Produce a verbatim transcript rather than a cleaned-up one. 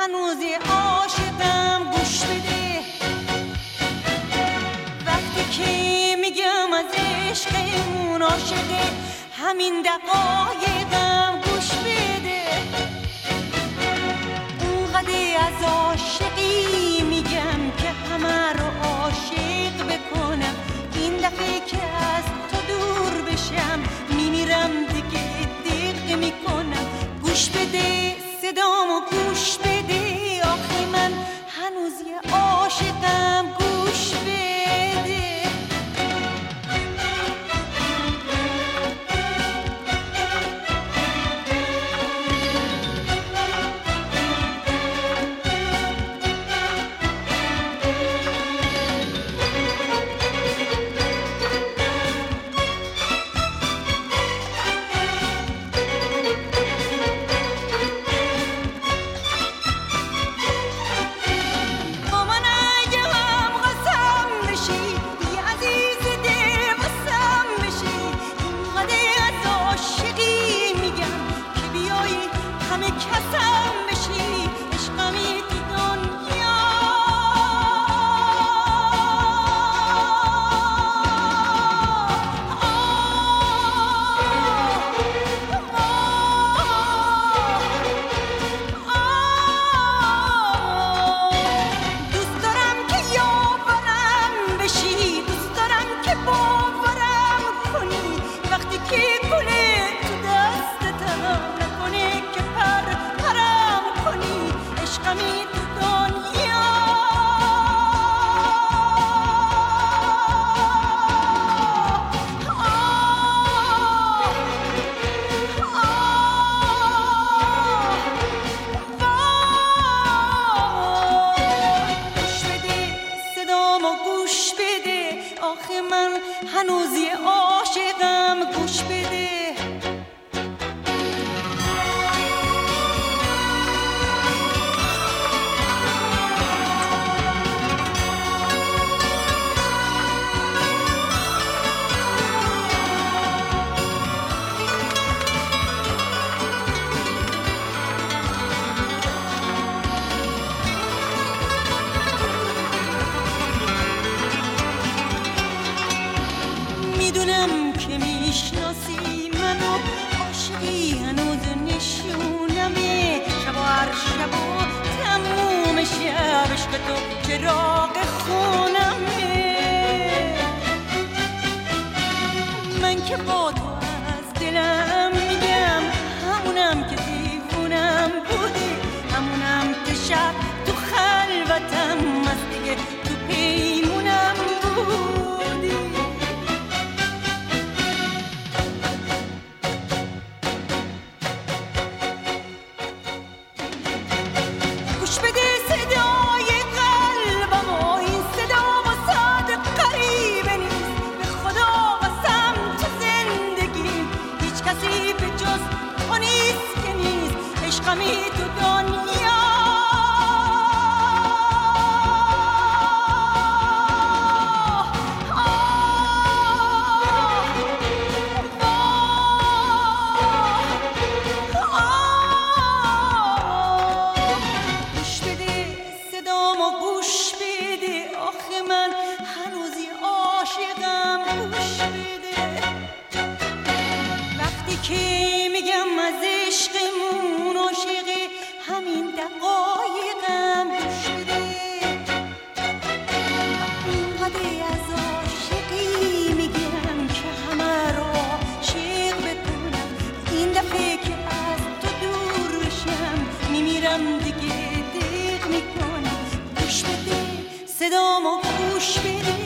هنوز عاشقم گوش بده. وقتی که میگم از عشقمون عاشقه، همین دقایقم گوش بده. اونقدر از عاشقی میگم که همه رو عاشق بکنم. این دفعه که از تو دور بشم میمیرم دیگه، دق میکنم. گوش بده صدامو گوش بده، آخه من هنوز یه عاشقم گوش بده. میدونم که میشناسی منو، عاشقی هنوز نشونمه. شب و هر شب و تموم شب عشق تو چراغ خونمه. من که با تو از دلم میگم، همونم که دیوونم بودی، همونم که شب تو خلوتم از دیگه تو پیمونم بودی. گوش بده صدای قلبم و این صدا واسه غریبه نیست. به خدا واسم تو زندگی هیچ کسی به جز تو نیست که نیست. عشقمی تو دنیا که میگم از عشقمون عاشقه، همین دقایقم گوش بده. اینقدر از عاشقی میگم که همه رو عاشق بکنم. این دفعه که از تو دور بشم میمیرم دیگه، دق میکنم. گوش بده صدامو گوش بده.